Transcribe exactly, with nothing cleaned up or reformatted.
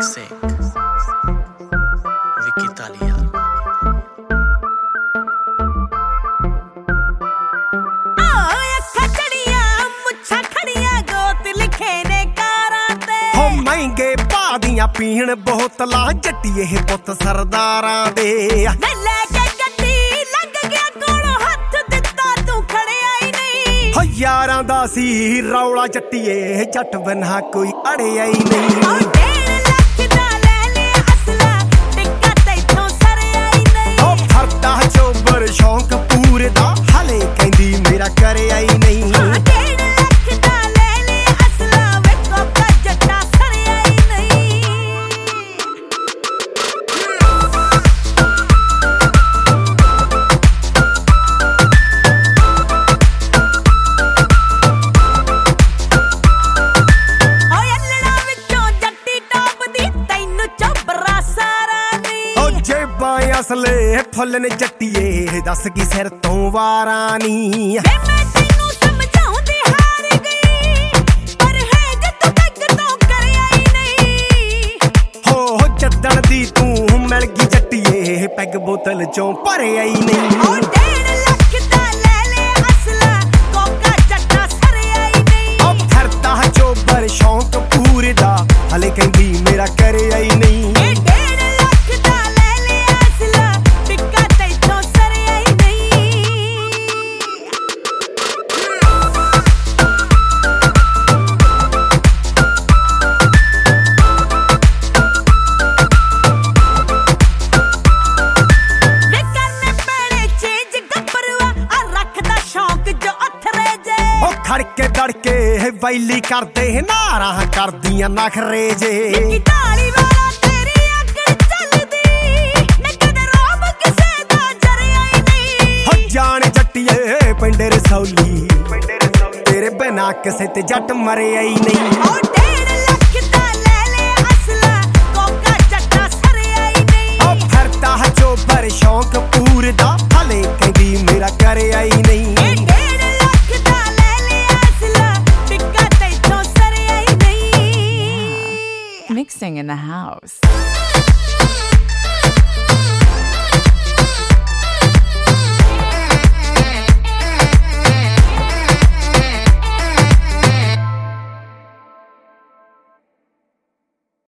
Mixing Vicky Talia महंगे भाव दियां पीण बोतलां जट्टिए पुत सरदारां दे ले के गड्डी लंघ गया कोलों हथ दित्ता तू खड़िया ही नहीं हो यारां दा सी रौला जट्टिए जट बिना कोई अड़िया ही नहीं डेढ़ लख दा ले ले असला टिक्का तैथों सरिया ही नहीं ओ फरदा चोबर शौक पूरे दा हले कहंदी मेरा करिया ही नहीं असले फुल ने जट्टिए दस की सिर तो वारा नी मैं तेनू समझाउंदी हार गई पर है जे तू बैग तो करया ही नहीं हो हो जद्दण दी तू मिल गई जट्टिए पैग बोतल चों भरिया ही नहीं ओ डेढ़ लख दा ले ले असला कोका जट्टा सरिया ही नहीं ओ फरदा चोबर शौक पूरे दा हले कहंदी मेरा करया ही नहीं खड़के दड़के वैली करते नारा कर दियां नखरे जे ताली वाला तेरी अग्ग चलदी मैं कदे रोब किसे दा जरिया ही नहीं हो जाने जट्टिए पिंड रसौली तेरे बिना किसे ते जट मरिया ही नहीं ओ डेढ़ लख दा ले ले असला कोका जट्टा सरिया ही नहीं ओ फरदा चोबर शौक पूरे दा हले कहंदी मेरा करया ही नहीं Mixing in the house.